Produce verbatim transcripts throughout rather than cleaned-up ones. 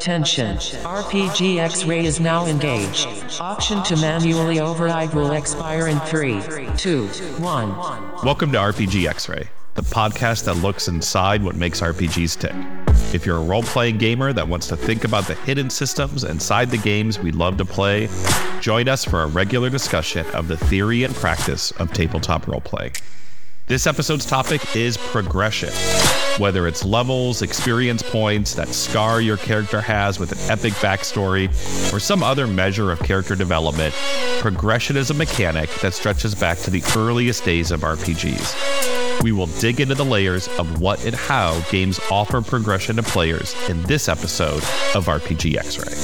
Attention, R P G X-Ray is now engaged. Option to manually override will expire in three, two, one. Welcome to R P G X-Ray, the podcast that looks inside what makes R P Gs tick. If you're a role-playing gamer that wants to think about the hidden systems inside the games we love to play, join us for a regular discussion of the theory and practice of tabletop role-playing. This episode's topic is progression. Whether it's levels, experience points that scar your character has with an epic backstory, or some other measure of character development, progression is a mechanic that stretches back to the earliest days of R P Gs. We will dig into the layers of what and how games offer progression to players in this episode of R P G X-Ray.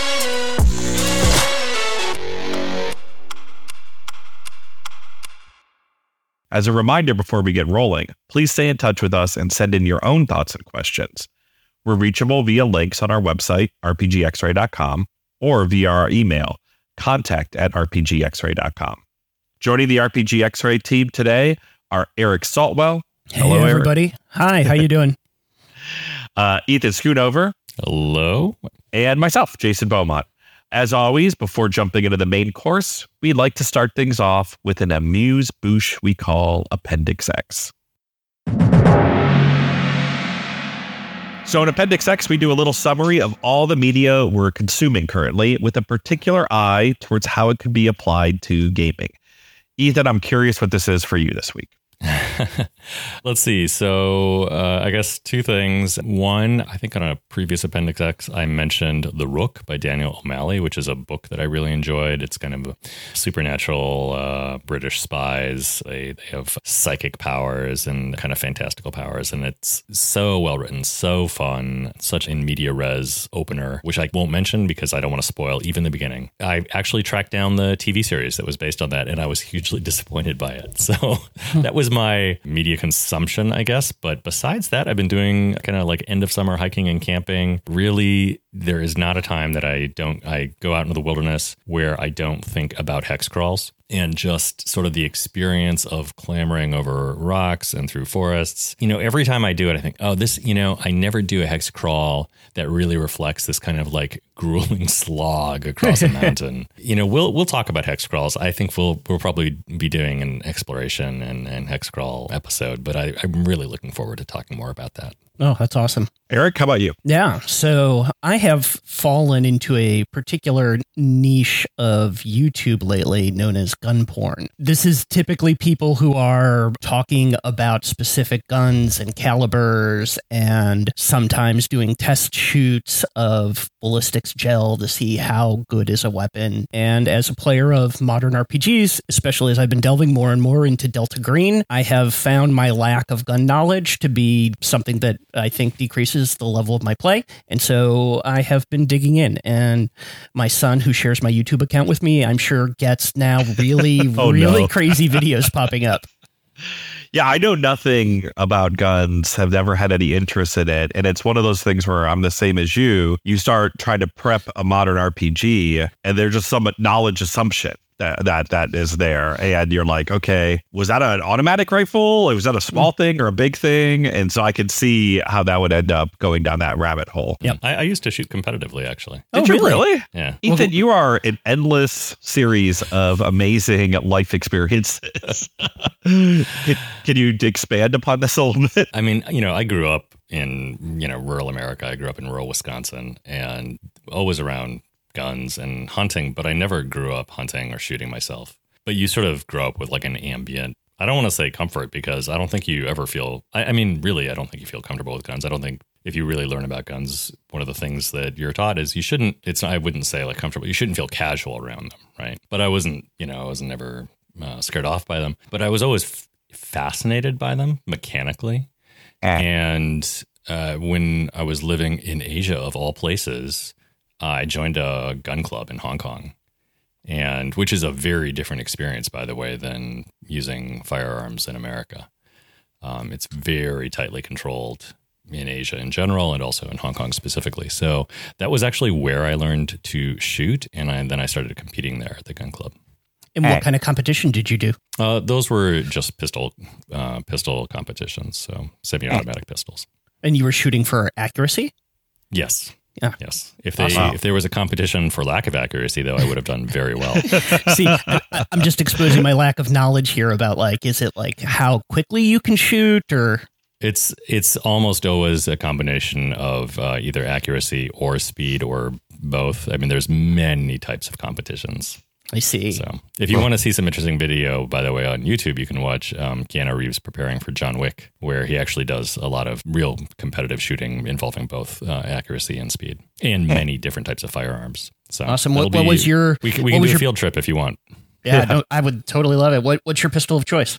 As a reminder before we get rolling, please stay in touch with us and send in your own thoughts and questions. We're reachable via links on our website, r p g x ray dot com, or via our email, contact at r p g x ray dot com. Joining the R P G X-Ray team today are Eric Saltwell. Hey, Hello, everybody. Eric. Hi, how you doing? uh, Ethan Schoonover. Hello. And myself, Jason Beaumont. As always, before jumping into the main course, we'd like to start things off with an amuse-bouche we call Appendix X. So in Appendix X, we do a little summary of all the media we're consuming currently with a particular eye towards how it could be applied to gaming. Ethan, I'm curious what this is for you this week. Let's see. So uh, I guess two things. One, I think on a previous Appendix X, I mentioned The Rook by Daniel O'Malley, which is a book that I really enjoyed. It's kind of a supernatural uh, British spies. They, they have psychic powers and kind of fantastical powers. And it's so well written, so fun, such in media res opener, which I won't mention because I don't want to spoil even the beginning. I actually tracked down the T V series that was based on that, and I was hugely disappointed by it. So that was my media consumption, I guess. But besides that, I've been doing kind of like end of summer hiking and camping. Really, there is not a time that I don't, I go out into the wilderness where I don't think about hex crawls. And just sort of the experience of clambering over rocks and through forests. You know, every time I do it, I think, oh, this, you know, I never do a hex crawl that really reflects this kind of like grueling slog across a mountain. You know, we'll we'll talk about hex crawls. I think we'll we'll probably be doing an exploration and, and hex crawl episode, but I, I'm really looking forward to talking more about that. Oh, that's awesome. Eric, how about you? Yeah, so I have fallen into a particular niche of YouTube lately known as gun porn. This is typically people who are talking about specific guns and calibers and sometimes doing test shoots of ballistics gel to see how good is a weapon. And as a player of modern R P Gs, especially as I've been delving more and more into Delta Green, I have found my lack of gun knowledge to be something that I think decreases the level of my play. And so I have been digging in. And my son, who shares my YouTube account with me, I'm sure gets now really, oh, really no. crazy videos popping up. Yeah, I know nothing about guns, have never had any interest in it. And it's one of those things where I'm the same as you. You start trying to prep a modern R P G and there's just some knowledge assumption that that, that is there. And you're like, okay, was that an automatic rifle? Or was that a small mm. thing or a big thing? And so I could see how that would end up going down that rabbit hole. Yeah, I, I used to shoot competitively, actually. Did oh, you really? really? Yeah. Ethan, you are an endless series of amazing life experiences. can, can you expand upon this a little bit? I mean, you know, I grew up in, you know, rural America. I grew up in rural Wisconsin and always around guns and hunting, but I never grew up hunting or shooting myself. But you sort of grow up with like an ambient, I don't want to say comfort, because I don't think you ever feel, I, I mean, really, I don't think you feel comfortable with guns. I don't think if you really learn about guns, one of the things that you're taught is you shouldn't, it's, I wouldn't say like comfortable, you shouldn't feel casual around them, right? But I wasn't, you know, I was never uh, scared off by them, but I was always f- fascinated by them mechanically. Ah. And uh, when I was living in Asia, of all places, I joined a gun club in Hong Kong, and which is a very different experience, by the way, than using firearms in America. Um, it's very tightly controlled in Asia in general, and also in Hong Kong specifically. So that was actually where I learned to shoot, and I, then I started competing there at the gun club. And what kind of competition did you do? Uh, those were just pistol uh, pistol competitions, so semi-automatic pistols. And you were shooting for accuracy? Yes. Yeah. Yes. If they Awesome. if there was a competition for lack of accuracy, though, I would have done very well. See, I, I'm just exposing my lack of knowledge here about like, is it like how quickly you can shoot or? It's it's almost always a combination of uh, either accuracy or speed or both. I mean, there's many types of competitions. I see. So if you want to see some interesting video, by the way, on YouTube, you can watch um, Keanu Reeves preparing for John Wick, where he actually does a lot of real competitive shooting involving both uh, accuracy and speed and many different types of firearms. So Awesome. What, that'll what be- was your? We, can- what we can was do a your, field trip if you want. Yeah, no, I would totally love it. What What's your pistol of choice?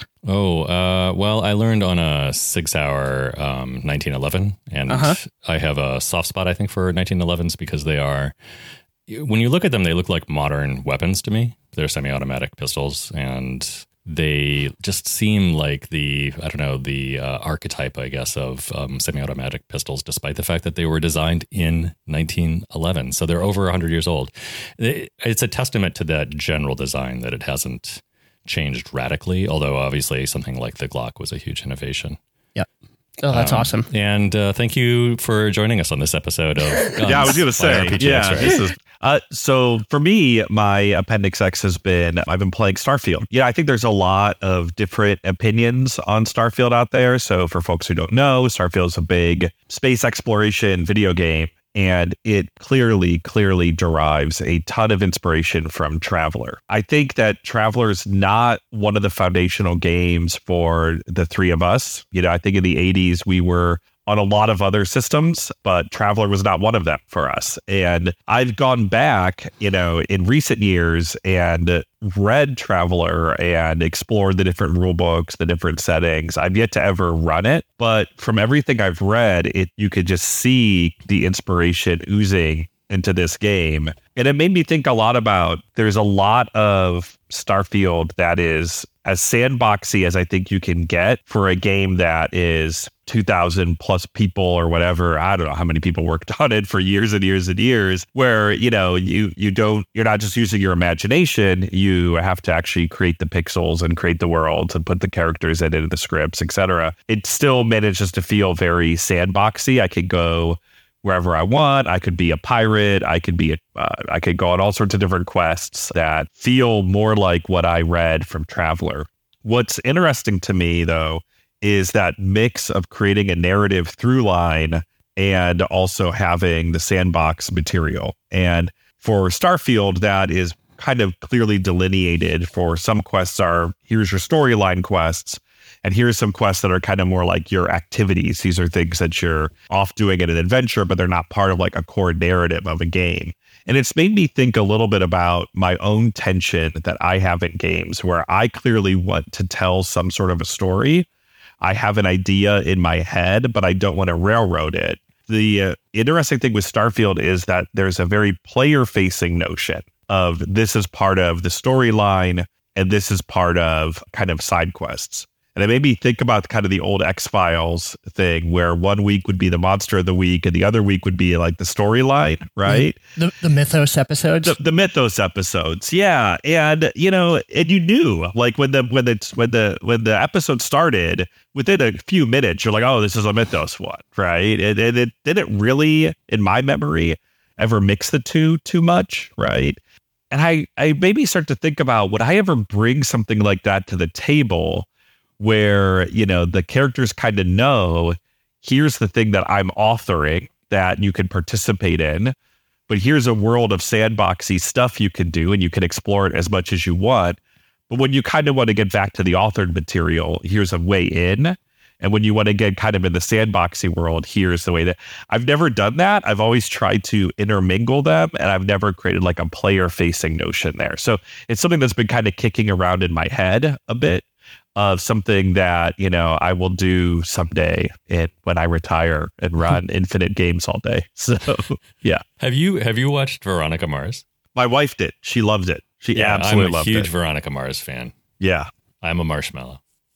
Oh, uh, well, I learned on a Sig Sauer um, nineteen eleven, and Uh-huh. I have a soft spot, I think, for nineteen elevens because they are, when you look at them, they look like modern weapons to me. They're semi-automatic pistols, and they just seem like the, I don't know, the uh, archetype, I guess, of um, semi-automatic pistols, despite the fact that they were designed in nineteen eleven. So they're over one hundred years old. It- It's a testament to that general design that it hasn't changed radically, although obviously something like the Glock was a huge innovation. Yeah. Oh, that's Um, awesome. And uh, thank you for joining us on this episode of Guns Yeah, I was going to by say, R P G yeah, X-Ray. this is. Uh, so for me, my Appendix X has been, I've been playing Starfield. Yeah, I think there's a lot of different opinions on Starfield out there. So for folks who don't know, Starfield is a big space exploration video game. And it clearly, clearly derives a ton of inspiration from Traveler. I think that Traveler is not one of the foundational games for the three of us. You know, I think in the eighties, we were on a lot of other systems, but Traveler was not one of them for us. And I've gone back, you know, in recent years and read Traveler and explored the different rule books, the different settings. I've yet to ever run it, but from everything I've read, it you could just see the inspiration oozing into this game. And it made me think a lot about, there's a lot of Starfield that is as sandboxy as I think you can get for a game that is two thousand plus people or whatever. I don't know how many people worked on it for years and years and years, where, you know, you, you don't, you're not just using your imagination, you have to actually create the pixels and create the worlds and put the characters in it, the scripts, et cetera. It still manages to feel very sandboxy. I could go wherever I want. I could be a pirate. I could be a, uh, I could go on all sorts of different quests that feel more like what I read from Traveler. What's interesting to me, though, is that mix of creating a narrative through line and also having the sandbox material. And for Starfield, that is kind of clearly delineated. For some quests are, here's your storyline quests, and here's some quests that are kind of more like your activities. These are things that you're off doing in an adventure, but they're not part of like a core narrative of a game. And it's made me think a little bit about my own tension that I have in games, where I clearly want to tell some sort of a story. I have an idea in my head, but I don't want to railroad it. The uh, interesting thing with Starfield is that there's a very player-facing notion of this is part of the storyline and this is part of kind of side quests. And it made me think about kind of the old X-Files thing, where one week would be the monster of the week and the other week would be like the storyline, right? The, the Mythos episodes. The, the Mythos episodes, yeah. And, you know, and you knew, like, when the when the when the when the episode started, within a few minutes, you're like, oh, this is a Mythos one, right? And, and it didn't really, in my memory, ever mix the two too much, right? And I I maybe start to think about, would I ever bring something like that to the table, where, you know, the characters kind of know, here's the thing that I'm authoring that you can participate in, but here's a world of sandboxy stuff you can do and you can explore it as much as you want. But when you kind of want to get back to the authored material, here's a way in. And when you want to get kind of in the sandboxy world, here's the way that I've never done that. I've always tried to intermingle them, and I've never created like a player facing notion there. So it's something that's been kind of kicking around in my head a bit, of something that, you know, I will do someday in, when I retire and run infinite games all day. So, yeah. Have you have you watched Veronica Mars? My wife did. She loved it. She Yeah, absolutely I'm a loved huge it. Veronica Mars fan. Yeah. I'm a marshmallow.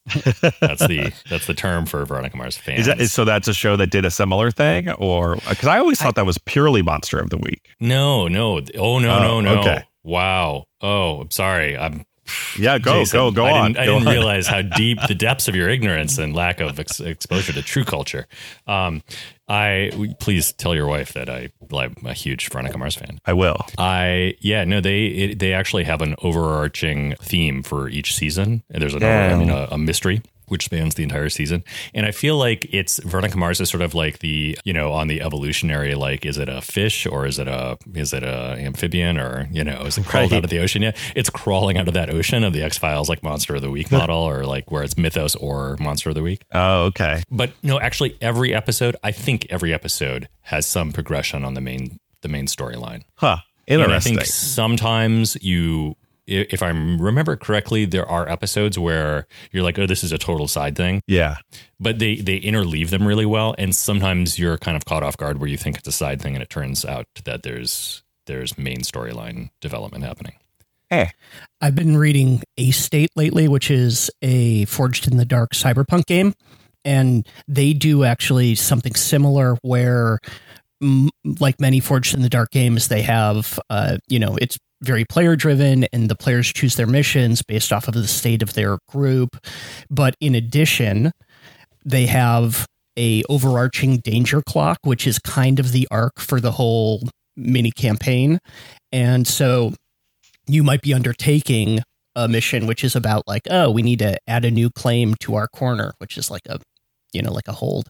That's the that's the term for Veronica Mars fans. Is that is, so that's a show that did a similar thing? Or, because I always thought that was purely Monster of the Week. No, no. Oh, no, Oh, no, no. okay. Wow. Oh, I'm sorry. I'm Yeah, go, Jason, go, go I on. Didn't, I go didn't on. realize how deep the depths of your ignorance and lack of ex- exposure to true culture. Um, I please tell your wife that I, I'm a huge Veronica Mars fan. I will. I yeah no they it, they actually have an overarching theme for each season, and there's an Yeah. I mean a, a mystery which spans the entire season. And I feel like it's Veronica Mars is sort of like the, you know, on the evolutionary, like, is it a fish or is it a, is it a amphibian or, you know, is it crawled Right. out of the ocean yet? It's crawling out of that ocean of the X-Files, like Monster of the Week model, or like where it's Mythos or Monster of the Week. Oh, okay. But no, actually every episode, I think every episode has some progression on the main, the main storyline. Huh. And Interesting. I think sometimes you, if I remember correctly, there are episodes where you're like, oh, this is a total side thing. Yeah. But they, they interleave them really well. And sometimes you're kind of caught off guard where you think it's a side thing and it turns out that there's there's main storyline development happening. Hey. I've been reading Ace State lately, which is a Forged in the Dark cyberpunk game. And they do actually something similar where, m- like many Forged in the Dark games, they have, uh, you know, it's very player driven and the players choose their missions based off of the state of their group. But in addition, they have a overarching danger clock, which is kind of the arc for the whole mini campaign. And so you might be undertaking a mission, which is about like, oh, we need to add a new claim to our corner, which is like a, you know, like a hold.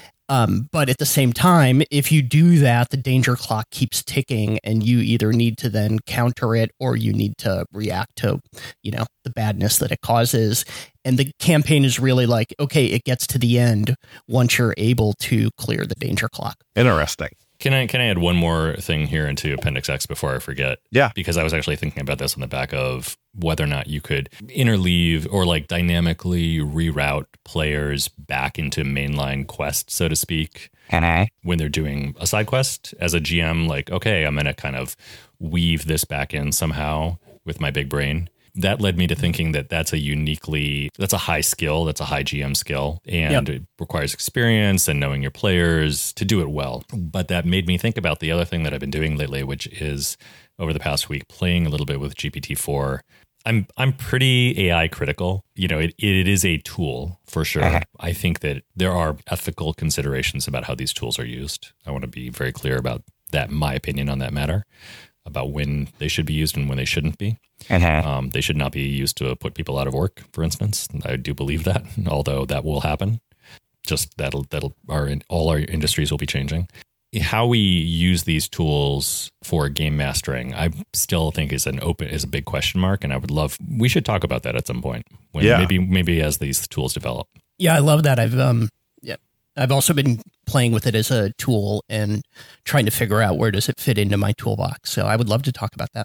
Um, but at the same time, if you do that, the danger clock keeps ticking and you either need to then counter it or you need to react to, you know, the badness that it causes. And the campaign is really like, okay, it gets to the end once you're able to clear the danger clock. Interesting. Can I can I add one more thing here into Appendix X before I forget? Yeah. Because I was actually thinking about this on the back of whether or not you could interleave or like dynamically reroute players back into mainline quests, so to speak. Can I? When they're doing a side quest as a G M, like, okay, I'm going to kind of weave this back in somehow with my big brain. That led me to thinking that that's a uniquely, that's a high skill, that's a high G M skill, and Yep. it requires experience and knowing your players to do it well. But that made me think about the other thing that I've been doing lately, which is over the past week, playing a little bit with G P T four. I'm I'm pretty A I critical. You know, it, it is a tool for sure. Uh-huh. I think that there are ethical considerations about how these tools are used. I want to be very clear about that, my opinion on that matter, about when they should be used and when they shouldn't be. Uh-huh. Um, they should not be used to put people out of work, for instance. I do believe that, although that will happen. Just that'll that'll our all our industries will be changing. How we use these tools for game mastering, I still think is an open is a big question mark, and I would love we should talk about that at some point. When Yeah. maybe maybe as these tools develop. Yeah, I love that. I've um yeah. I've also been playing with it as a tool and trying to figure out where does it fit into my toolbox. So I would love to talk about that.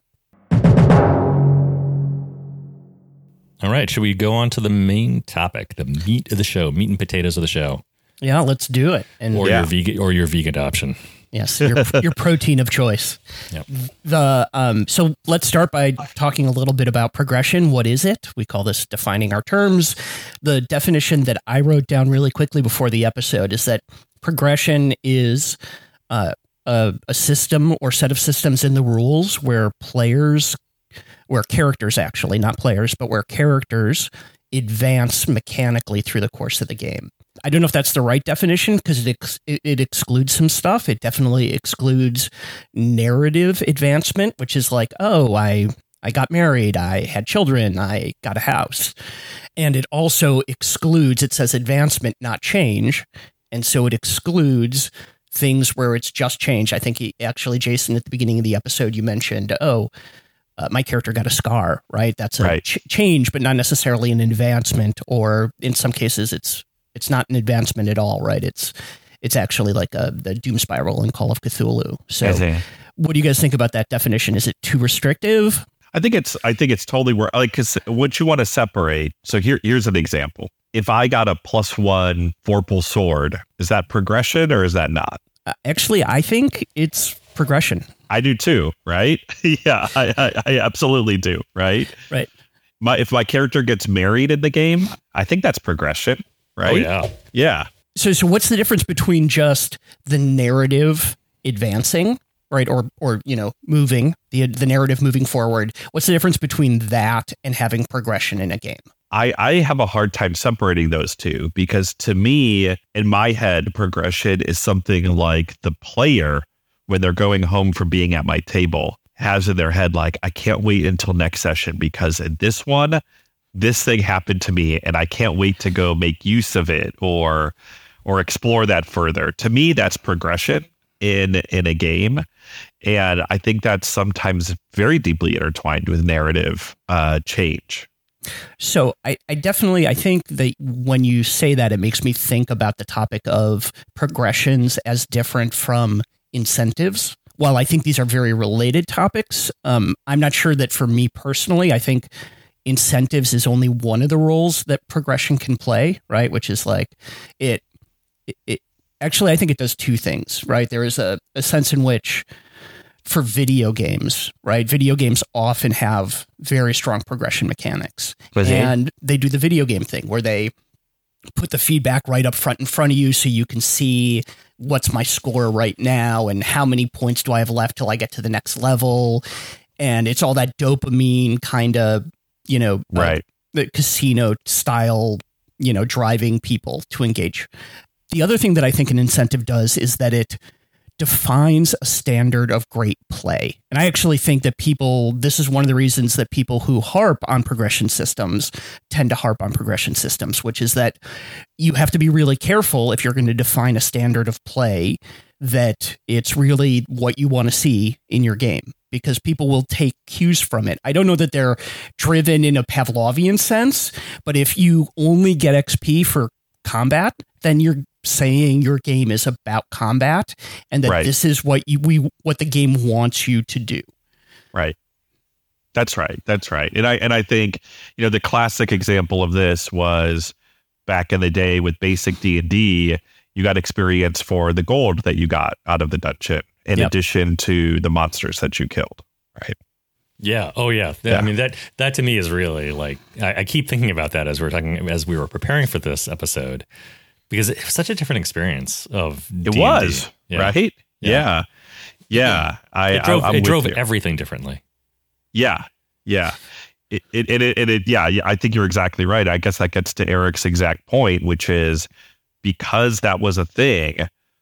All right, should we go on to the main topic, the meat of the show, meat and potatoes of the show, Yeah, let's do it. And or Yeah. your vegan or your vegan option? yes, your your protein of choice. Yep. The um so let's start by talking a little bit about progression. What is it? We call this defining our terms. The definition that I wrote down really quickly before the episode is that progression is uh, a, a system or set of systems in the rules where players, where characters actually, not players, but where characters advance mechanically through the course of the game. I don't know if that's the right definition because it, ex- it it excludes some stuff. It definitely excludes narrative advancement, which is like, oh, I I got married, I had children, I got a house. And it also excludes, it says advancement, not change. And so it excludes things where it's just change. I think he, actually, Jason, at the beginning of the episode, you mentioned, oh, Uh, my character got a scar, right? That's a Right. ch- change, but not necessarily an advancement. Or in some cases, it's it's not an advancement at all, right? It's it's actually like a, the Doom Spiral in Call of Cthulhu. So, Okay. what do you guys think about that definition? Is it too restrictive? I think it's I think it's totally worth like because what you want to separate. So here here's an example. If I got a plus one four pull sword, is that progression or is that not? Uh, actually, I think it's progression. I do too, right? yeah, I, I, I absolutely do, right? Right. My if my character gets married in the game, I think that's progression, right? Oh yeah. Yeah. So, so what's the difference between just the narrative advancing, right, or or you know moving the the narrative moving forward? What's the difference between that and having progression in a game? I, I have a hard time separating those two, because to me, in my head, progression is something like the player, when they're going home from being at my table, has in their head, like, I can't wait until next session because in this one, this thing happened to me and I can't wait to go make use of it or or explore that further. To me, that's progression in in a game. And I think that's sometimes very deeply intertwined with narrative uh, change. So I, I definitely, I think that when you say that, it makes me think about the topic of progressions as different from incentives. While I think these are very related topics, um, I'm not sure that for me personally, I think incentives is only one of the roles that progression can play, right? Which is like it, it, it actually, I think it does two things, right? There is a, a sense in which for video games, right? Video games often have very strong progression mechanics. Was and it? They do the video game thing where they put the feedback right up front in front of you so you can see what's my score right now and how many points do I have left till I get to the next level. And it's all that dopamine kind of, you know, right. uh, the casino style, you know, driving people to engage. The other thing that I think an incentive does is that it defines a standard of great play. And I actually think that people, this is one of the reasons that people who harp on progression systems tend to harp on progression systems, which is that you have to be really careful if you're going to define a standard of play, that it's really what you want to see in your game, because people will take cues from it. I don't know that they're driven in a Pavlovian sense, but if you only get X P for combat, then you're saying your game is about combat and that right. this is what you, we what the game wants you to do. Right. That's right. That's right. And I and I think, you know, the classic example of this was back in the day with basic D and D, you got experience for the gold that you got out of the dungeon in yep. addition to the monsters that you killed. Right. Yeah. Oh, yeah. yeah. I mean, that that to me is really like, I, I keep thinking about that as we're talking, as we were preparing for this episode, because it was such a different experience of it D and D. was Yeah. right. Yeah. Yeah. yeah. I, it drove, I, it drove everything differently. Yeah. Yeah. It, it, it, it, it, yeah. I think you're exactly right. I guess that gets to Eric's exact point, which is because that was a thing,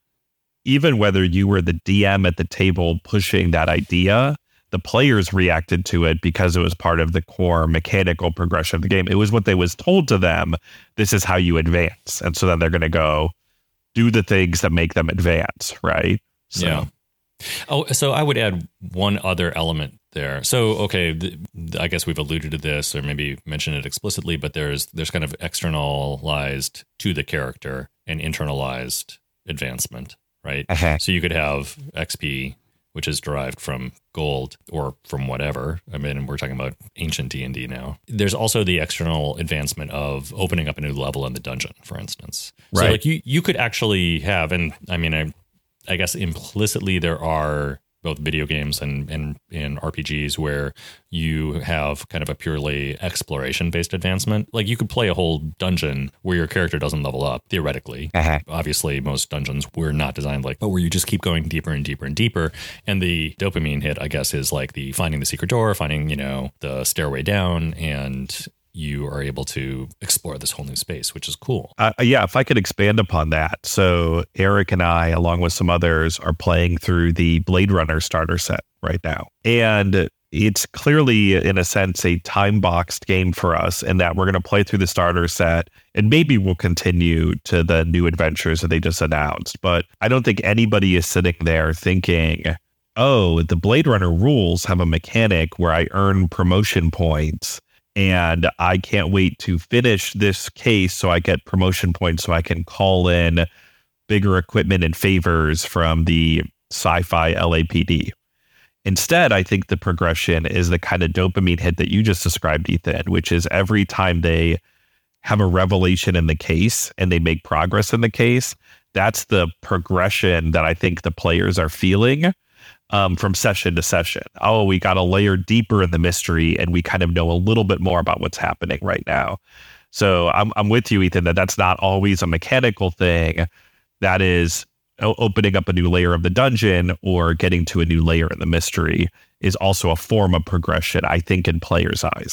even whether you were the D M at the table pushing that idea, the players reacted to it because it was part of the core mechanical progression of the game. It was what they was told to them. This is how you advance. And so then they're going to go do the things that make them advance. Right. So. Yeah. Oh, so I would add one other element there. So, okay, th- I guess we've alluded to this or maybe mentioned it explicitly, but there's there's kind of externalized to the character and internalized advancement, right? Uh-huh. So you could have X P, which is derived from gold or from whatever. I mean, we're talking about ancient D and D now. There's also the external advancement of opening up a new level in the dungeon, for instance. Right. So like you, you could actually have, and I mean, I, I guess implicitly there are both video games and, and, and R P Gs where you have kind of a purely exploration-based advancement. Like you could play a whole dungeon where your character doesn't level up, theoretically. Uh-huh. Obviously, most dungeons were not designed like, but where you just keep going deeper and deeper and deeper. And the dopamine hit, I guess, is like the finding the secret door, finding, you know, the stairway down, and you are able to explore this whole new space, which is cool. Uh, yeah, if I could expand upon that. So Eric and I, along with some others, are playing through the Blade Runner starter set right now. And it's clearly, in a sense, a time-boxed game for us in that we're going to play through the starter set and maybe we'll continue to the new adventures that they just announced. But I don't think anybody is sitting there thinking, oh, the Blade Runner rules have a mechanic where I earn promotion points and I can't wait to finish this case so I get promotion points so I can call in bigger equipment and favors from the sci-fi L A P D. Instead, I think the progression is the kind of dopamine hit that you just described, Ethan, which is every time they have a revelation in the case and they make progress in the case, that's the progression that I think the players are feeling. Um, from session to session. Oh, we got a layer deeper in the mystery and we kind of know a little bit more about what's happening right now. So I'm I'm with you, Ethan, that that's not always a mechanical thing. That is opening up a new layer of the dungeon or getting to a new layer in the mystery is also a form of progression, I think, in players' eyes.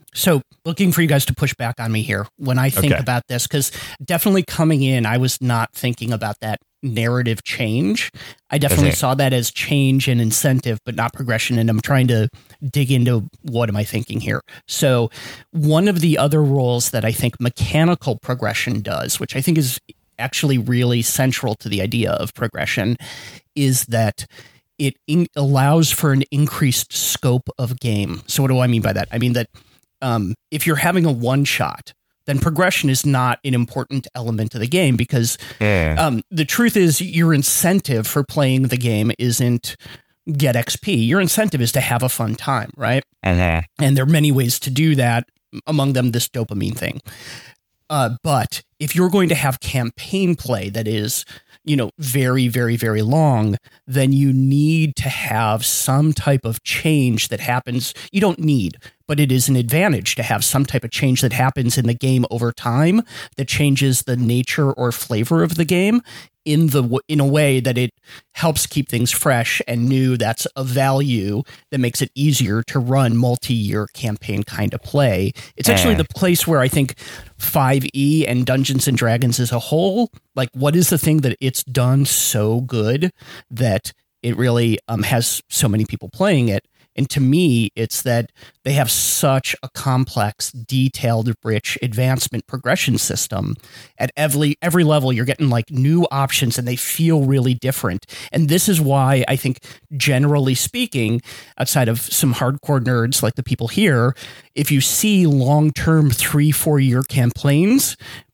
So looking for you guys to push back on me here when I think Okay. about this, because definitely coming in, I was not thinking about that narrative change. I definitely Okay. saw that as change and incentive, but not progression. And I'm trying to dig into what am I thinking here. So one of the other roles that I think mechanical progression does, which I think is actually really central to the idea of progression, is that it in- allows for an increased scope of game. So what do I mean by that? I mean that um, if you're having a one shot, then progression is not an important element of the game because Yeah. um, the truth is your incentive for playing the game isn't get X P. Your incentive is to have a fun time, right? Uh-huh. And there are many ways to do that, among them this dopamine thing. Uh, but if you're going to have campaign play that is, you know, very, very, very long, then you need to have some type of change that happens. You don't need, but it is an advantage to have some type of change that happens in the game over time that changes the nature or flavor of the game in the in a way that it helps keep things fresh and new. That's a value that makes it easier to run multi-year campaign kind of play. It's actually Eh. the place where I think five E and Dungeons and Dragons as a whole, like what is the thing that it's done so good that it really um, has so many people playing it? And to me, it's that they have such a complex, detailed, rich advancement progression system. At every every level, you're getting like new options and they feel really different. And this is why I think, generally speaking, outside of some hardcore nerds like the people here, if you see long-term three, four-year campaigns,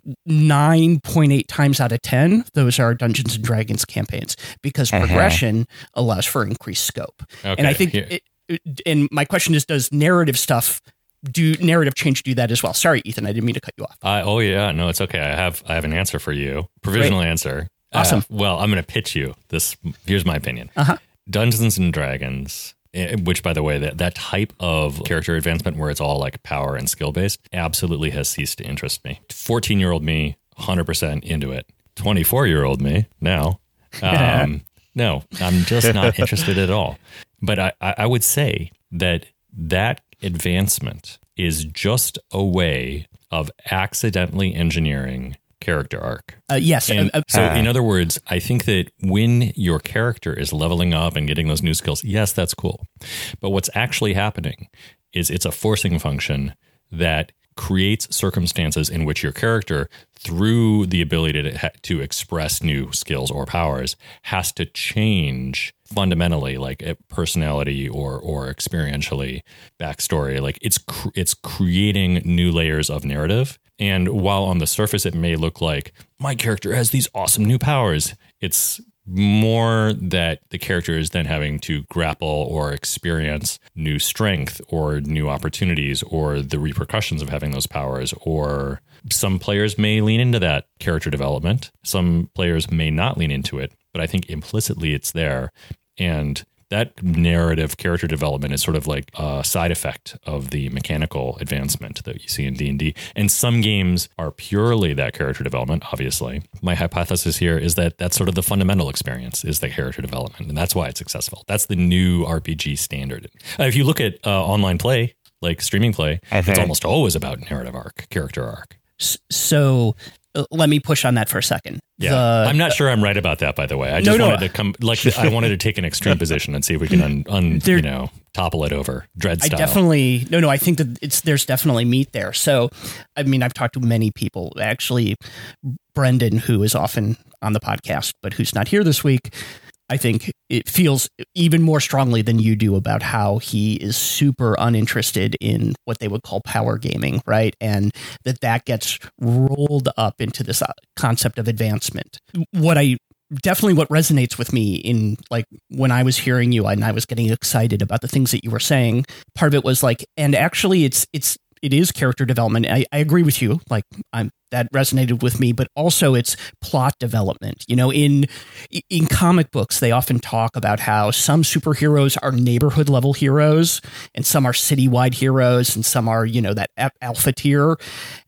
nine point eight times out of ten, those are Dungeons and Dragons campaigns because Uh-huh. progression allows for increased scope. Okay, And I think here- it, and my question is, does narrative stuff do narrative change do that as well? Sorry, Ethan, I didn't mean to cut you off. I, oh yeah, no, it's okay. I have I have an answer for you. Provisional answer. Awesome. Uh, well, I'm going to pitch you this. Here's my opinion. Uh-huh. Dungeons and Dragons, eh, which by the way, that that type of character advancement where it's all like power and skill based, absolutely has ceased to interest me. fourteen year old me, one hundred percent into it. twenty-four year old me now, um, no, I'm just not interested at all. But I, I would say that that advancement is just a way of accidentally engineering character arc. Uh, yes. And uh, uh, so, in other words, I think that when your character is leveling up and getting those new skills, yes, that's cool. But what's actually happening is it's a forcing function that creates circumstances in which your character, through the ability to, to express new skills or powers, has to change fundamentally, like a personality or or experientially, backstory. Like it's cr- it's creating new layers of narrative. And while on the surface it may look like my character has these awesome new powers, it's more that the character is then having to grapple or experience new strength or new opportunities or the repercussions of having those powers. Or some players may lean into that character development. Some players may not lean into it, but I think implicitly it's there. And that narrative character development is sort of like a side effect of the mechanical advancement that you see in D and D. And some games are purely that character development, obviously. My hypothesis here is that that's sort of the fundamental experience is the character development. And that's why it's successful. That's the new R P G standard. Uh, if you look at uh, online play, like streaming play, Okay. it's almost always about narrative arc, character arc. s- so uh, let me push on that for a second. Yeah, The- I'm not sure I'm right about that, by the way. I No, just no. wanted to come, like, I wanted to take an extreme position and see if we can, un, un There- you know, topple it over Dread I style. definitely no no I think that it's there's definitely meat there. So I mean I've talked to many people, actually Brendan, who is often on the podcast but who's not here this week. I think it feels even more strongly than you do about how he is super uninterested in what they would call power gaming, right? And that that gets rolled up into this uh, concept of advancement. What I definitely what resonates with me in like when I was hearing you and I was getting excited about the things that you were saying, part of it was like, and actually it's it's it is character development. I, I agree with you. Like I'm that resonated with me, but also it's plot development. You know, in in comic books, they often talk about how some superheroes are neighborhood level heroes and some are citywide heroes and some are, you know, that alpha tier.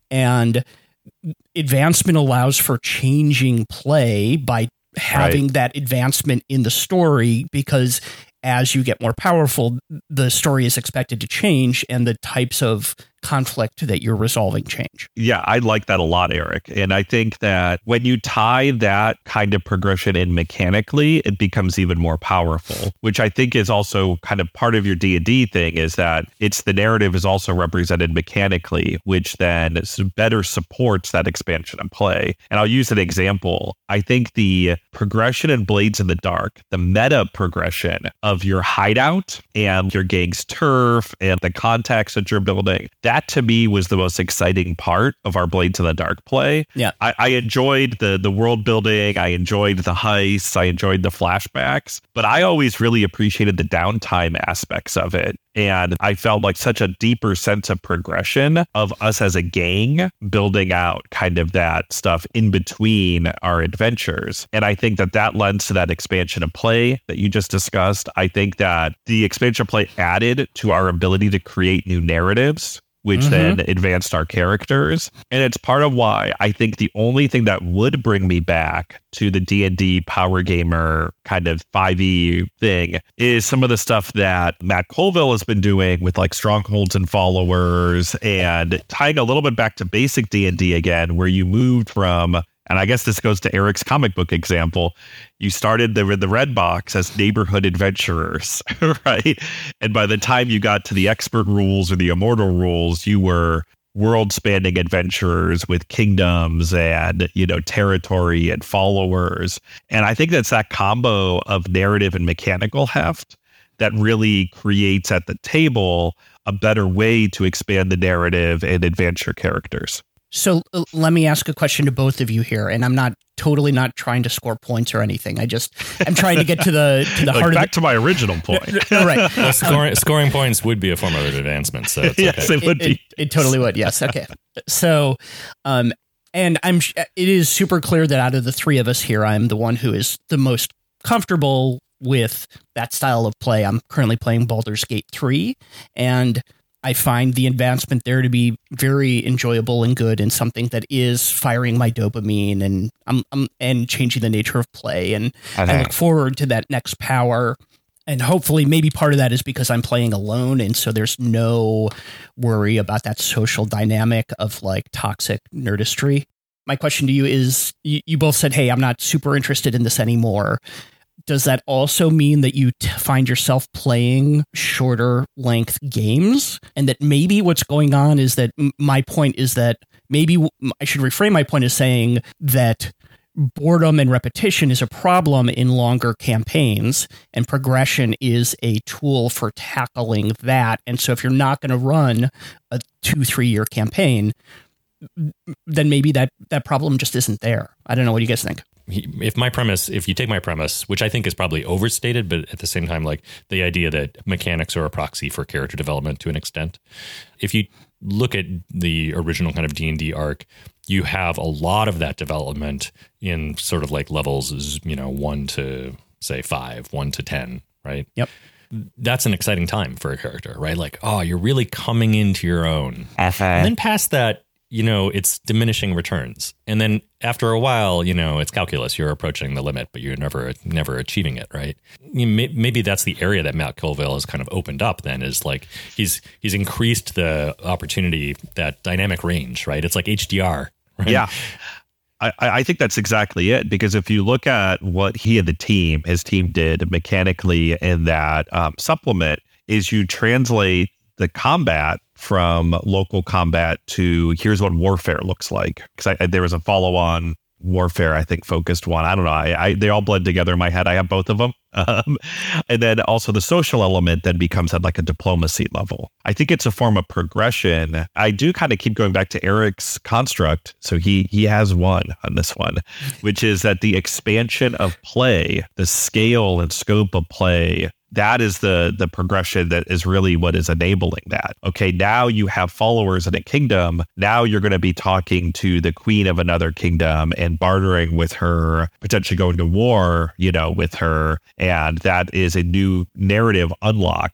And advancement allows for changing play by having Right. that advancement in the story, because as you get more powerful, the story is expected to change and the types of conflict that you're resolving change. Yeah, I like that a lot, Eric. And I think that when you tie that kind of progression in mechanically, it becomes even more powerful, which I think is also kind of part of your D and D thing, is that it's the narrative is also represented mechanically, which then better supports that expansion of play. And I'll use an example. I think the progression in Blades in the Dark, the meta progression of your hideout and your gang's turf and the context that you're building, that to me was the most exciting part of our Blades in the Dark play. Yeah. I, I enjoyed the the world building. I enjoyed the heists. I enjoyed the flashbacks, but I always really appreciated the downtime aspects of it. And I felt like such a deeper sense of progression of us as a gang building out kind of that stuff in between our adventures. And I think that that lends to that expansion of play that you just discussed. I think that the expansion of play added to our ability to create new narratives, which mm-hmm. then advanced our characters. And it's part of why I think the only thing that would bring me back to the D and D Power Gamer kind of five E thing is some of the stuff that Matt Colville has been doing with like strongholds and followers, and tying a little bit back to basic D and D again, where you moved from, and I guess this goes to Eric's comic book example, you started the, the Red Box as neighborhood adventurers, right? And by the time you got to the expert rules or the immortal rules, you were world-spanning adventurers with kingdoms and, you know, territory and followers. And I think that's that combo of narrative and mechanical heft that really creates at the table a better way to expand the narrative and advance your characters. So uh, let me ask a question to both of you here, and I'm not totally not trying to score points or anything. I just I'm trying to get to the to the like heart back of the, to my original point. Right. Well, scoring, scoring points would be a form of advancement. So it's yes, okay. it would it, be. It, it totally would. Yes. Okay. So, um, and I'm it is super clear that out of the three of us here, I'm the one who is the most comfortable with that style of play. I'm currently playing Baldur's Gate three, and I find the advancement there to be very enjoyable and good, and something that is firing my dopamine and um, um and changing the nature of play. And okay. I look forward to that next power. And hopefully maybe part of that is because I'm playing alone, and so there's no worry about that social dynamic of like toxic nerdistry. My question to you is, you, you both said, hey, I'm not super interested in this anymore. Does that also mean that you t- find yourself playing shorter length games, and that maybe what's going on is that m- my point is that maybe w- I should reframe my point as saying that boredom and repetition is a problem in longer campaigns, and progression is a tool for tackling that. And so if you're not going to run a two, three year campaign, then maybe that, that problem just isn't there. I don't know. What do you guys think? If my premise, if you take my premise, which I think is probably overstated, but at the same time, like the idea that mechanics are a proxy for character development to an extent, if you look at the original kind of D and D arc, you have a lot of that development in sort of like levels, you know, one to say five, one to ten, right? Yep. That's an exciting time for a character, right? Like, oh, you're really coming into your own. F A. And then past that, you know, it's diminishing returns. And then after a while, you know, it's calculus. You're approaching the limit, but you're never never achieving it, right? You may, maybe that's the area that Matt Colville has kind of opened up then, is like he's he's increased the opportunity, that dynamic range, right? It's like H D R, right? Yeah. I, I think that's exactly it, because if you look at what he and the team, his team did mechanically in that um, supplement, is you translate the combat from local combat to here's what warfare looks like. Because there was a follow-on warfare, I think, focused one. I don't know. I, I they all blend together in my head. I have both of them. Um, and then also the social element then becomes at like a diplomacy level. I think it's a form of progression. I do kind of keep going back to Eric's construct. So he he has one on this one, which is that the expansion of play, the scale and scope of play, that is the the progression that is really what is enabling that. Okay, now you have followers in a kingdom. Now you're going to be talking to the queen of another kingdom and bartering with her, potentially going to war, you know, with her. And that is a new narrative unlock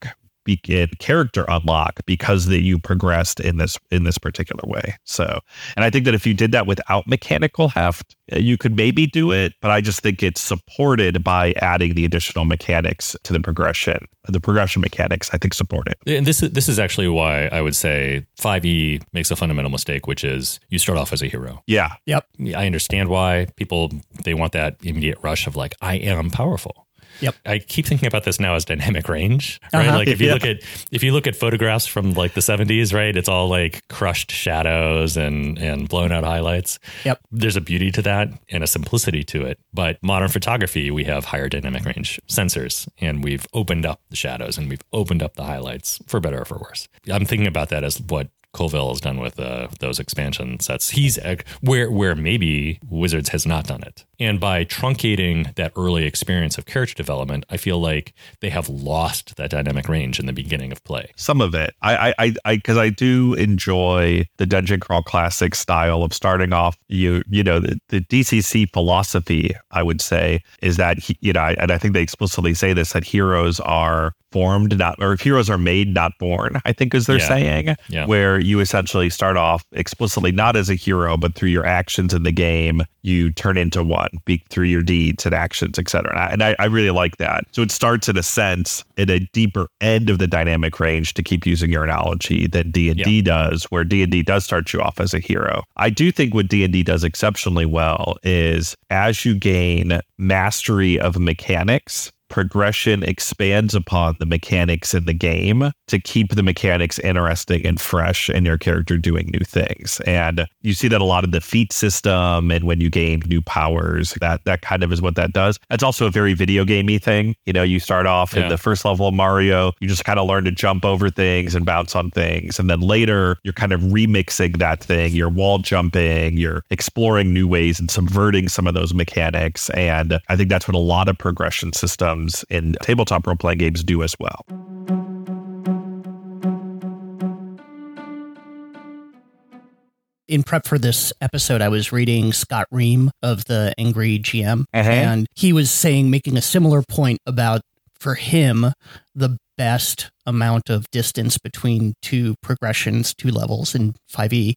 begin character unlock because that you progressed in this in this particular way. So, and I think that if you did that without mechanical heft, you could maybe do it, but I just think it's supported by adding the additional mechanics to the progression. The progression mechanics, I think, support it. And this is this is actually why I would say five E makes a fundamental mistake, which is you start off as a hero. Yeah. Yep. I understand why people, they want that immediate rush of like, I am powerful. Yep. I keep thinking about this now as dynamic range, right? Uh-huh. Like if you Yeah. look at if you look at photographs from like the seventies, right? It's all like crushed shadows and and blown out highlights. Yep. There's a beauty to that and a simplicity to it. But modern photography, we have higher dynamic range sensors, and we've opened up the shadows and we've opened up the highlights, for better or for worse. I'm thinking about that as what Colville has done with uh, those expansion sets. He's uh, where where maybe Wizards has not done it. And by truncating that early experience of character development, I feel like they have lost that dynamic range in the beginning of play. Some of it. I, I, I, because I, I do enjoy the Dungeon Crawl Classic style of starting off. You, you know, the, the D C C philosophy, I would say, is that, he, you know, I, and I think they explicitly say this, that heroes are formed, not, or heroes are made, not born, I think is their Yeah. saying, Yeah. where you essentially start off explicitly not as a hero, but through your actions in the game, you turn into one, be, through your deeds and actions, et cetera. And, I, and I, I really like that. So it starts in a sense at a deeper end of the dynamic range, to keep using your analogy, than D and D Yeah. does, where D and D does start you off as a hero. I do think what D and D does exceptionally well is as you gain mastery of mechanics, progression expands upon the mechanics in the game to keep the mechanics interesting and fresh and your character doing new things. And you see that a lot of the feat system, and when you gain new powers, that that kind of is what that does. That's also a very video gamey thing. You know, you start off Yeah. in the first level of Mario, you just kind of learn to jump over things and bounce on things. And then later you're kind of remixing that thing. You're wall jumping, you're exploring new ways and subverting some of those mechanics. And I think that's what a lot of progression systems in tabletop role-playing games do as well. In prep for this episode, I was reading Scott Ream of the Angry G M, Uh-huh. and he was saying, making a similar point about, for him, the best amount of distance between two progressions, two levels in five E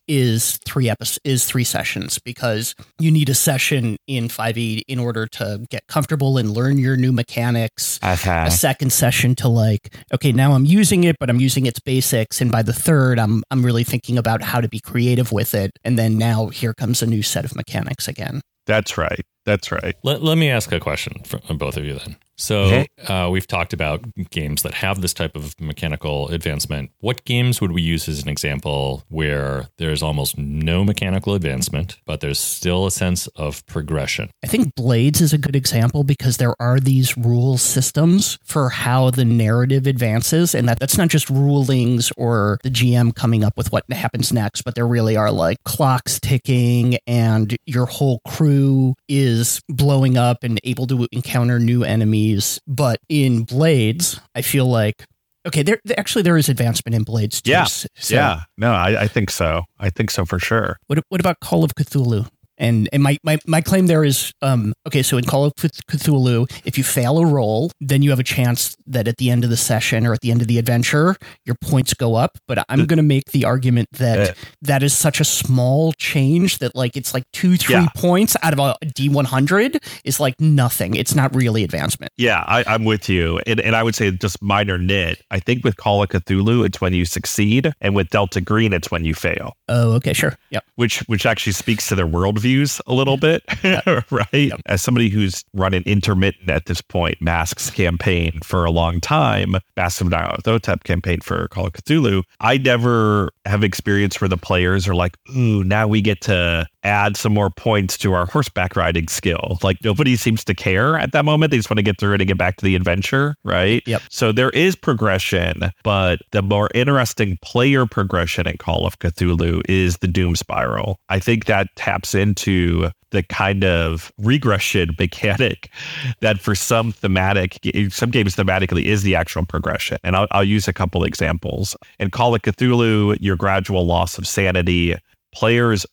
is three episodes, is three sessions, because you need a session in five E in order to get comfortable and learn your new mechanics. Okay. A second session to like, okay, now I'm using it, but I'm using its basics. And by the third, I'm I'm really thinking about how to be creative with it. And then now here comes a new set of mechanics again. That's right. That's right. Let, let me ask a question for both of you then. So Okay. uh, we've talked about games that have this type of mechanical advancement. What games would we use as an example where there's almost no mechanical advancement, but there's still a sense of progression? I think Blades is a good example because there are these rule systems for how the narrative advances. And that, that's not just rulings or the G M coming up with what happens next, but there really are like clocks ticking and your whole crew is blowing up and able to encounter new enemies. But in Blades, I feel like, okay, there actually there is advancement in Blades too. Yeah. So yeah. No, I, I think so. I think so for sure. What what about Call of Cthulhu? And and my, my, my claim there is, um, okay, so in Call of Cthulhu, if you fail a roll, then you have a chance that at the end of the session or at the end of the adventure, your points go up. But I'm going to make the argument that Uh, that is such a small change that like it's like two, three Yeah. points out of a D one hundred is like nothing. It's not really advancement. Yeah, I, I'm with you. And, and I would say just minor nit. I think with Call of Cthulhu, it's when you succeed. And with Delta Green, it's when you fail. Oh, okay, sure. Yep. Which which actually speaks to their worldviews a little bit, right? As somebody who's run an intermittent at this point Masks campaign for a long time, Massive Nyarlathotep campaign for Call of Cthulhu, I never have experience where the players are like, ooh, now we get to add some more points to our horseback riding skill. Like nobody seems to care at that moment. They just want to get through it and get back to the adventure, right? Yep. So there is progression, but the more interesting player progression in Call of Cthulhu is the Doom Spiral. I think that taps into the kind of regression mechanic that for some thematic, some games thematically is the actual progression. And I'll, I'll use a couple examples. In Call of Cthulhu, your gradual loss of sanity, players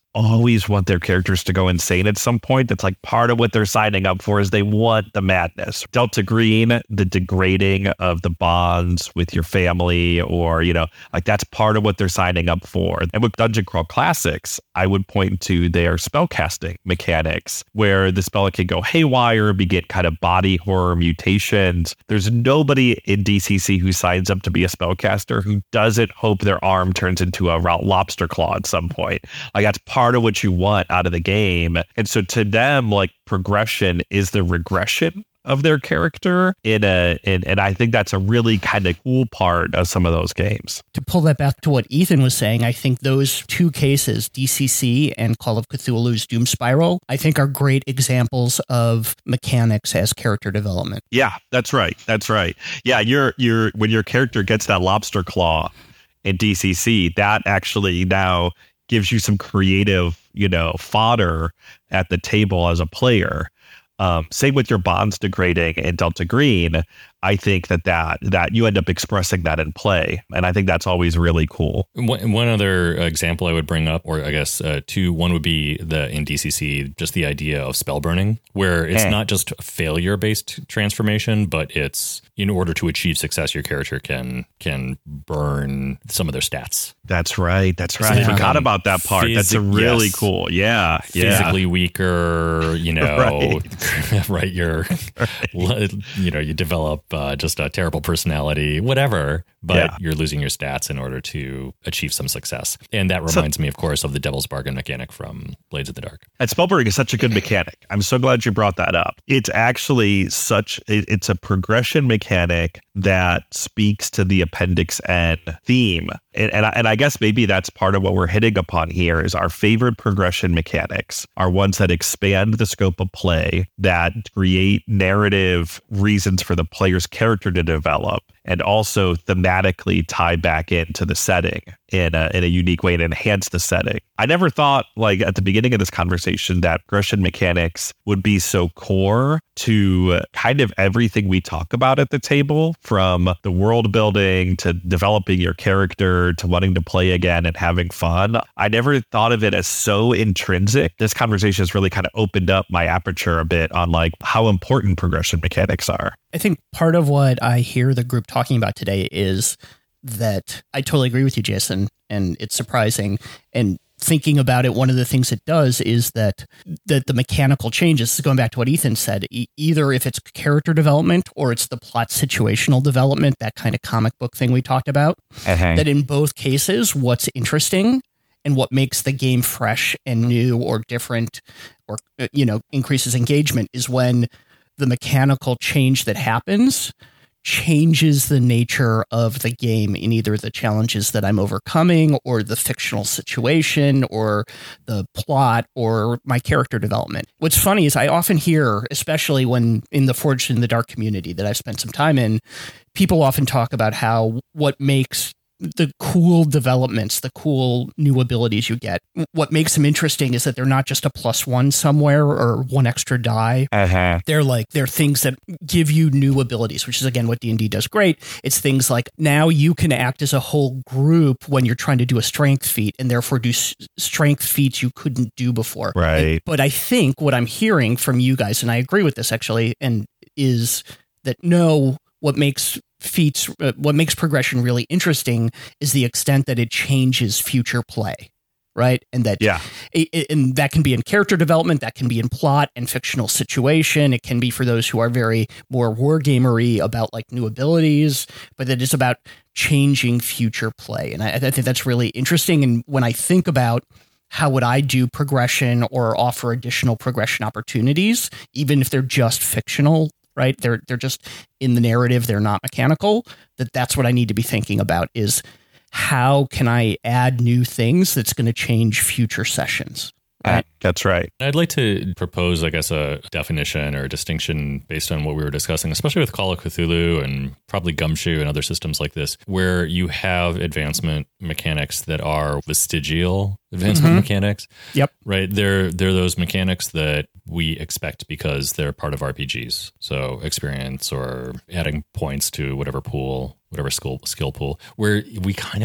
always want their characters to go insane at some point. That's like part of what they're signing up for is they want the madness. Delta Green, the degrading of the bonds with your family, or, you know, like that's part of what they're signing up for. And with Dungeon Crawl Classics, I would point to their spellcasting mechanics, where the spell can go haywire, begin kind of body horror mutations. There's nobody in D C C who signs up to be a spellcaster who doesn't hope their arm turns into a lobster claw at some point. Like that's part of what you want out of the game. And so to them, like progression is the regression of their character in a in, and I think that's a really kind of cool part of some of those games. To pull that back to what Ethan was saying, I think those two cases, D C C and Call of Cthulhu's Doom Spiral, I think are great examples of mechanics as character development. Yeah, that's right. That's right. Yeah, you're you're when your character gets that lobster claw in D C C, that actually now gives you some creative, you know, fodder at the table as a player. Um, same with your bonds degrading in Delta Green. I think that, that that you end up expressing that in play. And I think that's always really cool. One, one other example I would bring up, or I guess uh, two, one would be the in D C C, just the idea of spell burning, where it's Eh. not just a failure-based transformation, but it's in order to achieve success, your character can can burn some of their stats. That's right. That's right. So I forgot become about that part. That's a physi- really yes. cool. Yeah. Yeah. Physically weaker, you know, Right. right? You're, Right. you know, you develop uh, just a terrible personality, whatever, but Yeah. you're losing your stats in order to achieve some success. And that reminds So- me, of course, of the Devil's Bargain mechanic from Blades of the Dark. And spellburning is such a good mechanic. I'm so glad you brought that up. It's actually such, it, it's a progression mechanic that speaks to the Appendix N theme. And, and, I, and I guess maybe that's part of what we're hitting upon here is our favorite progression mechanics are ones that expand the scope of play, that create narrative reasons for the player's character to develop, and also thematically tie back into the setting in a, in a unique way and enhance the setting. I never thought, like at the beginning of this conversation, that progression mechanics would be so core to kind of everything we talk about at the table, from the world building to developing your character to wanting to play again and having fun. I never thought of it as so intrinsic. This conversation has really kind of opened up my aperture a bit on like how important progression mechanics are. I think part of what I hear the group talking about today is that I totally agree with you, Jason, and it's surprising. And thinking about it, one of the things it does is that that the mechanical changes, going back to what Ethan said, e- either if it's character development or it's the plot situational development, that kind of comic book thing we talked about, Uh-huh. that in both cases, what's interesting and what makes the game fresh and new or different or, uh, you know, increases engagement is when the mechanical change that happens changes the nature of the game in either the challenges that I'm overcoming or the fictional situation or the plot or my character development. What's funny is I often hear, especially when in the Forged in the Dark community that I've spent some time in, people often talk about how what makes the cool developments, the cool new abilities you get, what makes them interesting is that they're not just a plus one somewhere or one extra die. Uh-huh. They're like, they're things that give you new abilities, which is, again, what D and D does great. It's things like now you can act as a whole group when you're trying to do a strength feat and therefore do s- strength feats you couldn't do before. Right. And- but I think what I'm hearing from you guys, and I agree with this actually, and is that no, what makes feats, uh, what makes progression really interesting is the extent that it changes future play. Right. And that, Yeah. it, it- and that can be in character development, that can be in plot and fictional situation. It can be for those who are very more wargamery about like new abilities, but that is about changing future play. And I, I think that's really interesting. And when I think about how would I do progression or offer additional progression opportunities, even if they're just fictional, right? They're they're just in the narrative, they're not mechanical, that that's what I need to be thinking about is how can I add new things that's going to change future sessions? Right. That's right. I'd like to propose, I guess, a definition or a distinction based on what we were discussing, especially with Call of Cthulhu and probably Gumshoe and other systems like this, where you have advancement mechanics that are vestigial advancement Mhm. mechanics. Yep. Right. They're they're those mechanics that we expect because they're part of R P Gs. So experience or adding points to whatever pool, whatever skill skill pool, where we kind of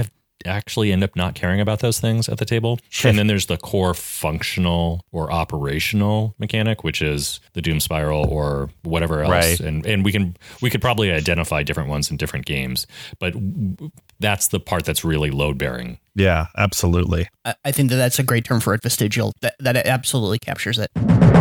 actually end up not caring about those things at the table. Sure. And then there's the core functional or operational mechanic, which is the Doom Spiral or whatever else. Right. And and we can we could probably identify different ones in different games, but that's the part that's really load bearing. Yeah, absolutely. I, I think that that's a great term for it, vestigial. That that absolutely captures it.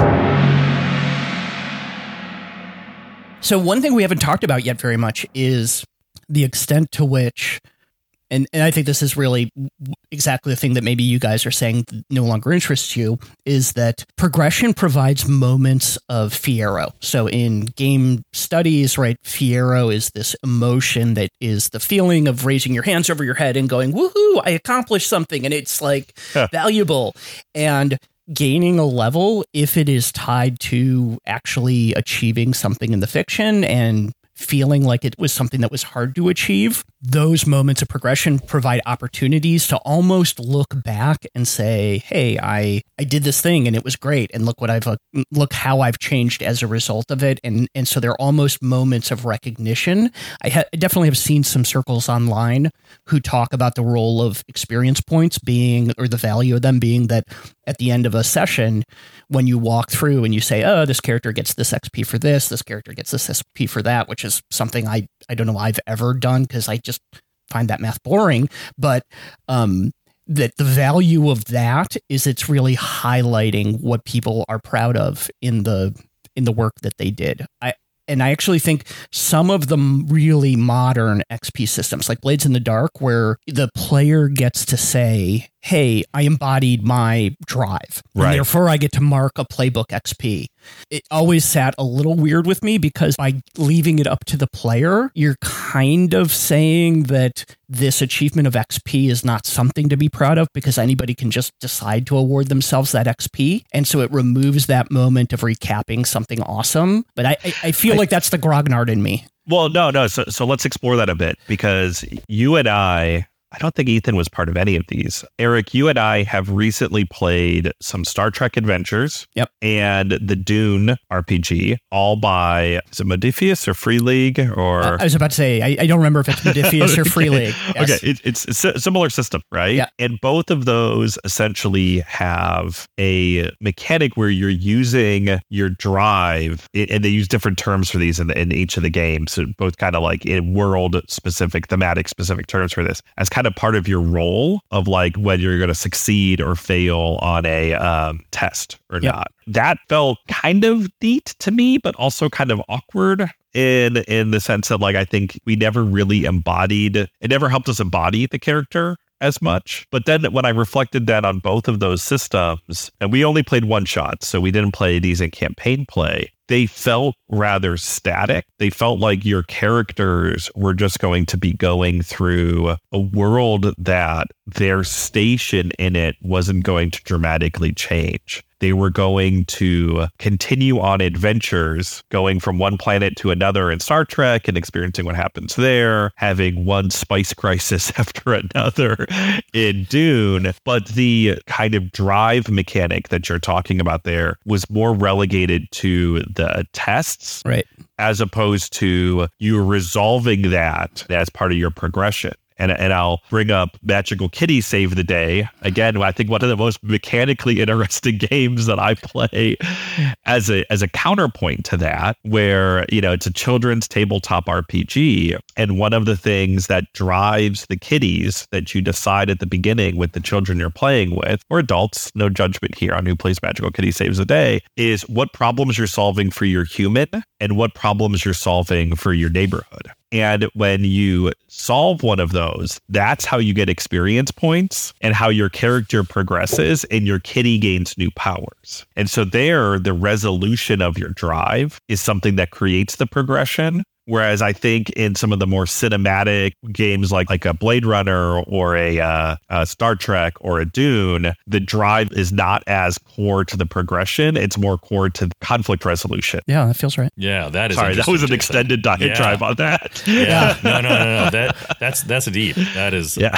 So one thing we haven't talked about yet very much is the extent to which, and, and I think this is really exactly the thing that maybe you guys are saying no longer interests you, is that progression provides moments of fiero. So in game studies, right, fiero is this emotion that is the feeling of raising your hands over your head and going, woohoo, I accomplished something, and it's like huh. valuable. And gaining a level, if it is tied to actually achieving something in the fiction and feeling like it was something that was hard to achieve, those moments of progression provide opportunities to almost look back and say, hey, I, I did this thing and it was great. And look what I've, uh, look how I've changed as a result of it. And, and so they're almost moments of recognition. I, ha- I definitely have seen some circles online who talk about the role of experience points being, or the value of them being that at the end of a session, when you walk through and you say, oh, this character gets this X P for this, this character gets this X P for that, which is something I, I don't know I've ever done because I just find that math boring. But um, that the value of that is it's really highlighting what people are proud of in the in the work that they did. I And I actually think some of the really modern X P systems, like Blades in the Dark, where the player gets to say, hey, I embodied my drive. Right. And therefore, I get to mark a playbook X P. It always sat a little weird with me because by leaving it up to the player, you're kind of saying that this achievement of X P is not something to be proud of because anybody can just decide to award themselves that X P. And so it removes that moment of recapping something awesome. But I, I, I feel I, like that's the grognard in me. Well, no, no. So, so let's explore that a bit because you and I, I don't think Ethan was part of any of these. Eric, you and I have recently played some Star Trek Adventures. Yep. And the Dune R P G, all by, is it Modiphius or Free League? Or uh, I was about to say, I, I don't remember if it's Modiphius okay. or Free League. Yes. Okay, it, it's, it's a similar system, right? Yeah. And both of those essentially have a mechanic where you're using your drive, and they use different terms for these in, the, in each of the games. So both kind of like in world-specific, thematic-specific terms for this, as kind of part of your role of like whether you're going to succeed or fail on a um, test or yep. not. That felt kind of neat to me, but also kind of awkward in in the sense that like I think we never really embodied, it never helped us embody the character as much. But then when I reflected that on both of those systems, and we only played one shot, so we didn't play these in campaign play, they felt rather static. They felt like your characters were just going to be going through a world that their station in it wasn't going to dramatically change. They were going to continue on adventures, going from one planet to another in Star Trek and experiencing what happens there, having one spice crisis after another in Dune. But the kind of drive mechanic that you're talking about there was more relegated to the tests, right, as opposed to you resolving that as part of your progression. And, and I'll bring up Magical Kitty Save the Day. Again, I think one of the most mechanically interesting games that I play as a as a counterpoint to that, where, you know, it's a children's tabletop R P G. And one of the things that drives the kitties that you decide at the beginning with the children you're playing with, or adults, no judgment here on who plays Magical Kitty Saves the Day, is what problems you're solving for your human and what problems you're solving for your neighborhood. And when you solve one of those, that's how you get experience points and how your character progresses and your kitty gains new powers. And so there, the resolution of your drive is something that creates the progression. Whereas I think in some of the more cinematic games like, like a Blade Runner or a, uh, a Star Trek or a Dune, the drive is not as core to the progression. It's more core to conflict resolution. Yeah, that feels right. Yeah, that is. Sorry, that was an extended diatribe yeah. on that. Yeah, no, no, no, no. That that's that's deep. That is. Yeah.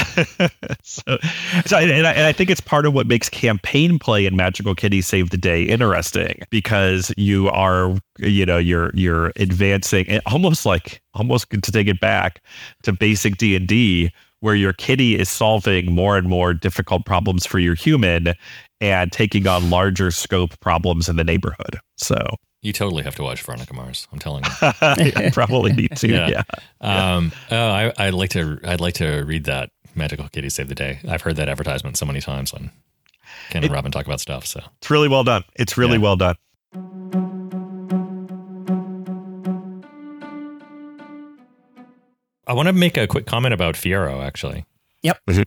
so, so and I, and I think it's part of what makes campaign play in Magical Kitty Save the Day interesting, because you are, you know, you're you're advancing and almost like almost to take it back to basic D and D, where your kitty is solving more and more difficult problems for your human and taking on larger scope problems in the neighborhood. So you totally have to watch Veronica Mars. I'm telling you. I probably need to. Yeah. yeah. Um, oh, I, I'd like to. I'd like to read that Magical Kitty Save the Day. I've heard that advertisement so many times on Ken and it, Robin talk about stuff. So it's really well done. It's really yeah. well done. I want to make a quick comment about Fiero, actually. Yep. Mm-hmm.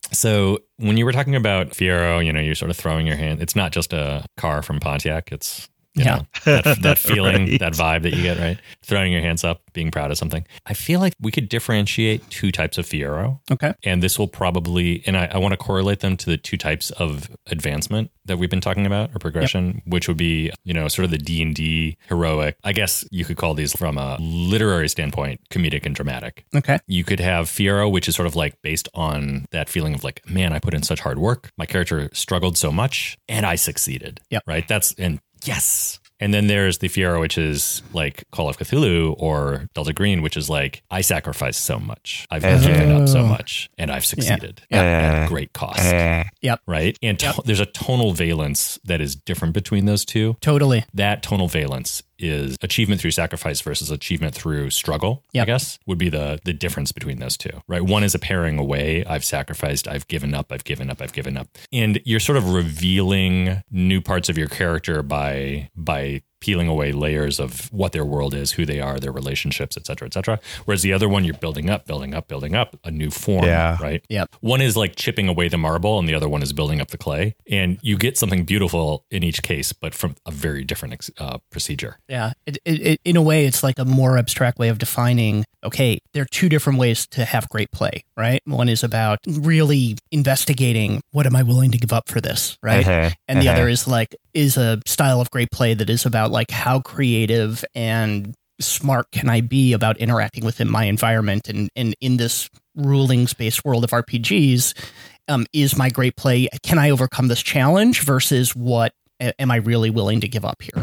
So when you were talking about Fiero, you know, you're sort of throwing your hand. It's not just a car from Pontiac. It's You yeah. know, that, that feeling, right. that vibe that you get, right? Throwing your hands up, being proud of something. I feel like we could differentiate two types of Fiero. Okay. And this will probably, and I, I want to correlate them to the two types of advancement that we've been talking about, or progression, yep. which would be, you know, sort of the D and D heroic. I guess you could call these from a literary standpoint, comedic and dramatic. Okay. You could have Fiero, which is sort of like based on that feeling of like, man, I put in such hard work. My character struggled so much and I succeeded. Yep. Right. That's, and yes. And then there's the Fiero, which is like Call of Cthulhu or Delta Green, which is like, I sacrificed so much. I've Oh. given up so much and I've succeeded Yeah. at great cost. Yep. Right. And to- Yep. there's a tonal valence that is different between those two. Totally. That tonal valence is achievement through sacrifice versus achievement through struggle, Yep. I guess, would be the the difference between those two, right? One is a paring away. I've sacrificed, I've given up, I've given up, I've given up. And you're sort of revealing new parts of your character by by peeling away layers of what their world is, who they are, their relationships, et cetera, et cetera. Whereas the other one, you're building up, building up, building up a new form, Yeah. right? Yep. One is like chipping away the marble and the other one is building up the clay. And you get something beautiful in each case, but from a very different uh, procedure. Yeah. It, it, it, in a way, it's like a more abstract way of defining, okay, there are two different ways to have great play, right? One is about really investigating, what am I willing to give up for this, right? Uh-huh. And the Uh-huh. other is like, is a style of great play that is about like how creative and smart can I be about interacting within my environment and, and in this rulings-based world of R P Gs, um, is my great play, can I overcome this challenge versus what a- am I really willing to give up here?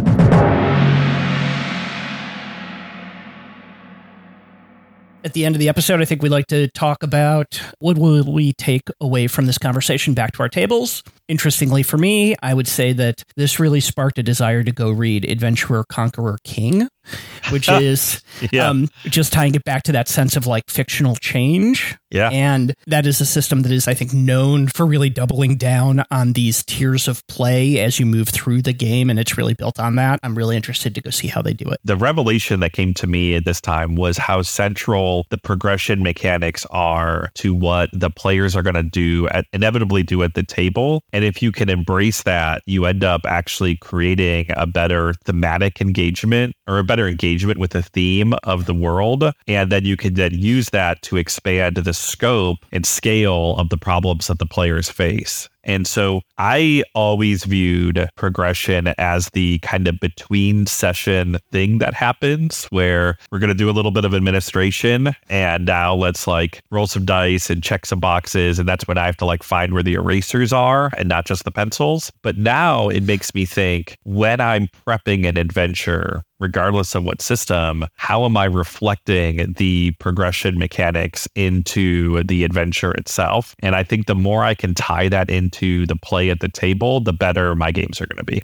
At the end of the episode, I think we'd like to talk about what will we take away from this conversation back to our tables. Interestingly for me, I would say that this really sparked a desire to go read Adventurer, Conqueror, King, which is Yeah. um, just tying it back to that sense of like fictional change. Yeah. And that is a system that is, I think, known for really doubling down on these tiers of play as you move through the game. And it's really built on that. I'm really interested to go see how they do it. The revelation that came to me at this time was how central the progression mechanics are to what the players are going to do, at, inevitably do at the table. And if you can embrace that, you end up actually creating a better thematic engagement or a better engagement with the theme of the world. And then you can then use that to expand the scope and scale of the problems that the players face. And so I always viewed progression as the kind of between session thing that happens where we're going to do a little bit of administration and now let's like roll some dice and check some boxes. And that's when I have to like find where the erasers are and not just the pencils. But now it makes me think, when I'm prepping an adventure, regardless of what system, how am I reflecting the progression mechanics into the adventure itself? And I think the more I can tie that into the play at the table, the better my games are going to be.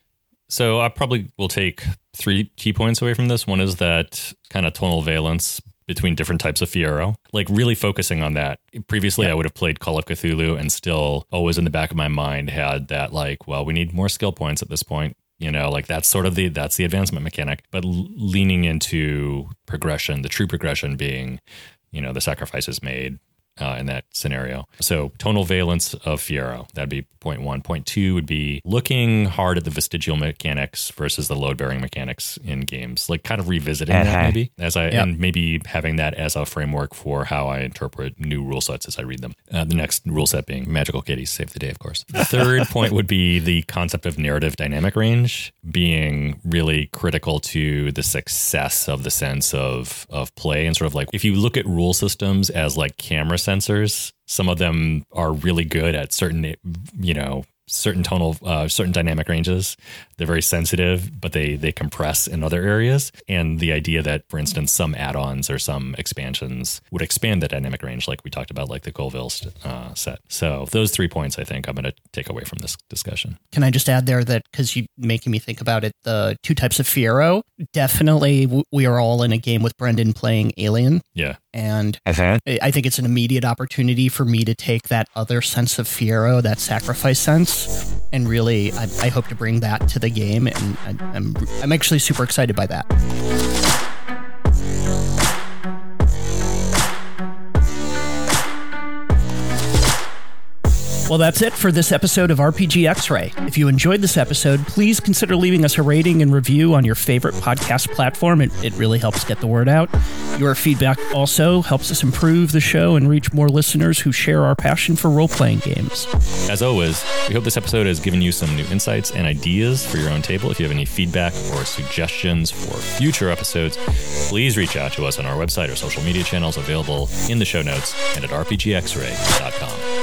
So I probably will take three key points away from this. One is that kind of tonal valence between different types of Fiero, like really focusing on that. Previously, yeah. I would have played Call of Cthulhu and still always in the back of my mind had that like, well, we need more skill points at this point. You know, like that's sort of the, that's the advancement mechanic, but l- leaning into progression, the true progression being, you know, the sacrifices made uh, in that scenario. So tonal valence of Fiero, that'd be point one. Point two would be looking hard at the vestigial mechanics versus the load bearing mechanics in games, like kind of revisiting uh-huh. that maybe as I, yep. and maybe having that as a framework for how I interpret new rule sets as I read them. Uh, the next rule set being Magical Kitties Save the Day, of course. The third point would be the concept of narrative dynamic range being really critical to the success of the sense of, of play. And sort of like, if you look at rule systems as like camera sensors, some of them are really good at certain, you know, certain tonal, uh, certain dynamic ranges. They're very sensitive, but they they compress in other areas. And the idea that, for instance, some add-ons or some expansions would expand the dynamic range, like we talked about, like the Colville uh, set. So those three points, I think, I'm going to take away from this discussion. Can I just add there that, because you're making me think about it, the two types of Fiero, definitely w- we are all in a game with Brendan playing Alien. Yeah. And I think it's an immediate opportunity for me to take that other sense of Fiero, that sacrifice sense, and really, I, I hope to bring that to the game, and I, I'm I'm actually super excited by that. Well, that's it for this episode of R P G X-Ray. If you enjoyed this episode, please consider leaving us a rating and review on your favorite podcast platform. It, it really helps get the word out. Your feedback also helps us improve the show and reach more listeners who share our passion for role-playing games. As always, we hope this episode has given you some new insights and ideas for your own table. If you have any feedback or suggestions for future episodes, please reach out to us on our website or social media channels available in the show notes and at r p g x ray dot com.